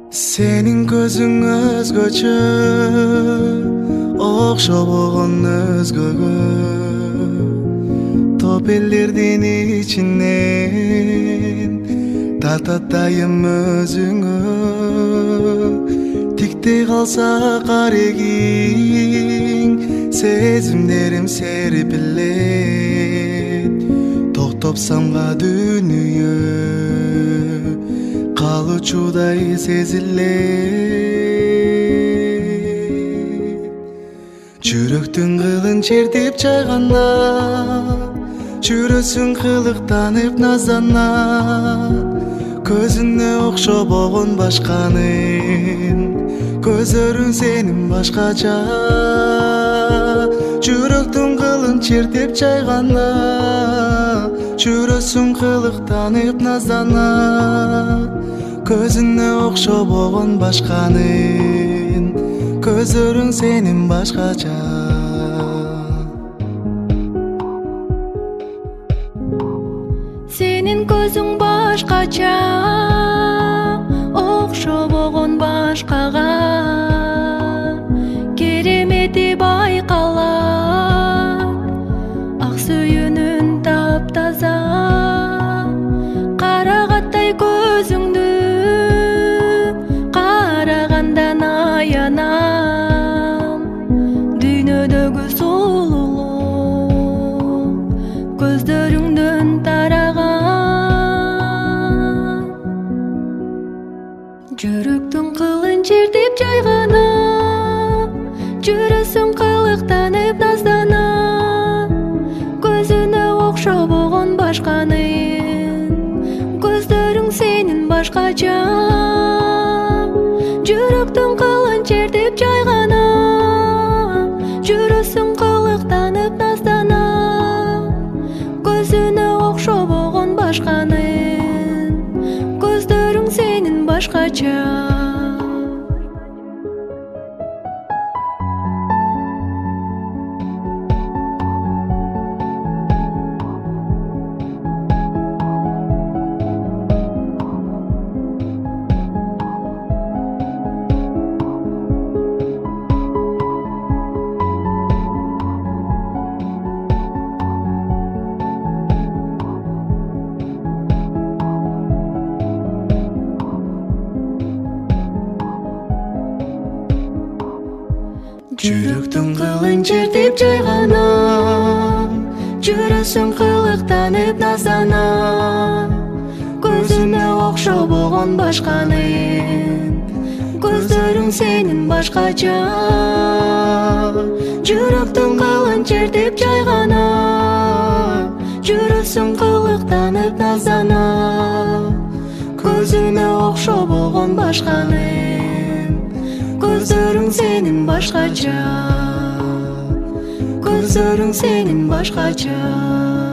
Senin gözün özgöçö, okşobogон özgөгө. Topellerдин içinden тататайым өзүңө. Тиктей калса карегиң, сезимдерим серпилет. Токтоп самга дүнүйө, калуучудай сезилет. Жүрөктүн кылын чертип чайганда, жүрөсүң кылыктанып назана. Көзүнө окшобогон башканын, көзөрүң сенин башкача. Жүрөктүн кылын чертип чайганда, жүрөсүң кылыктанып назана. Көзүнө окшобогон башканын, көзөрүң сенин башкача. Senin көзүң башкача, окшобогон башкага. Керемети байкалат, ак сүйүнүн таптаза. Карагаттай көзүңдү карагандан аянам. Дүйнөдөгү сулуулук көздөрүңдөн тараган. Жүрөктүн кылын чертип жайгана, жүрөсүң кылыктанып наздана. Көзүнө окшобогон башканын, көздөрүң сенин башкача. Жүрөктүн кылын чертип жайгана, жүрөсүң кылыктанып наздана. Көзүнө окшобогон башканын, көздөрүң сенин башкача. Жүрөктүн кылын чертип жайгана, жүрөсүң кылыктанып наздана. Көзүнө окшобогон башканын, көздөрүң сенин башкача. Жүрөктүн кылын чертип жайгана, жүрөсүң кылыктанып наздана. Көзүнө окшобогон башканын, көздөрүң сенин башкача. Көздөрүң сенин башкача.